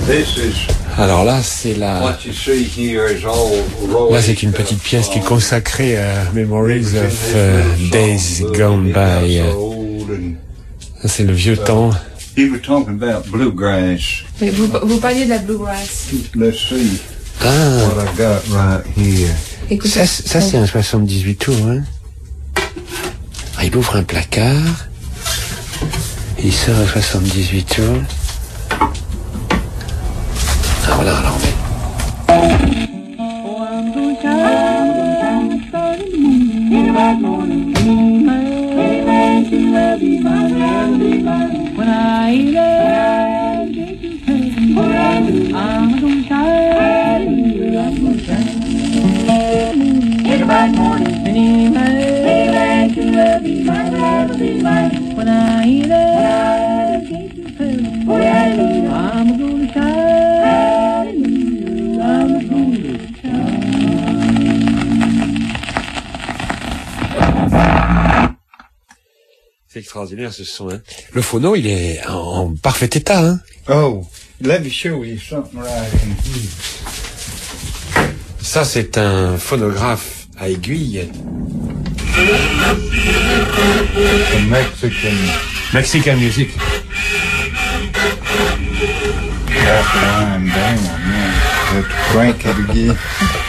Alors là, c'est là c'est une petite pièce qui est consacrée à Memories of Days Gone By. Ça, c'est le vieux temps. He was talking about bluegrass. Mais vous parliez de la bluegrass. Let's see what I got right here. Écoutez, ça c'est un 78 tours, hein. Ah, il ouvre un placard. Il sort un 78 tours. Ah voilà, alors on met. C'est extraordinaire ce son, hein. Le phono, il est en parfait état, hein. Oh, let me show you something right in here. Ça, c'est un phonographe à aiguille. Mexican music. That's why I'm down, man. Have to crank it again.